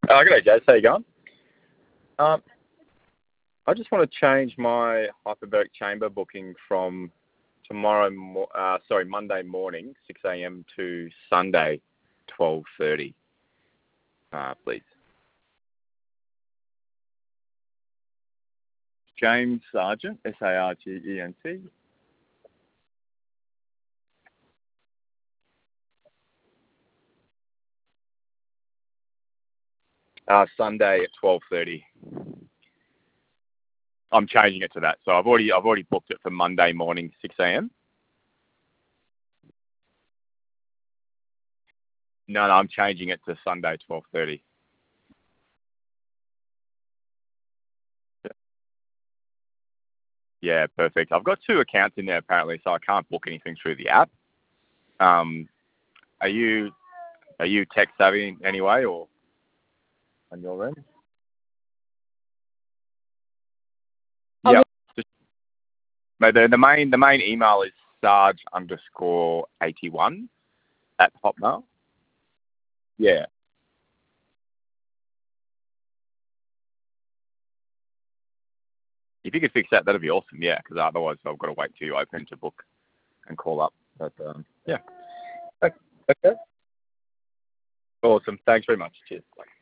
G'day, Jazz. How you going? Um, I just want to change my hyperbaric chamber booking from Monday morning, 6 a.m. to Sunday, 12:30, please. James Sargent, Sargent. Sunday at 12:30. I'm changing it to that. So I've already booked it for Monday morning, 6 a.m. No, I'm changing it to Sunday, 12:30. Yeah, perfect. I've got two accounts in there apparently, so I can't book anything through the app. Um, are you tech savvy anyway, or on your end? Yeah. Just, mate, the main email is sarge_81 at Hotmail. Yeah. If you could fix that, that'd be awesome. Yeah, because otherwise I've got to wait till you open to book and call up. But yeah. Okay. Awesome. Thanks very much. Cheers. Bye.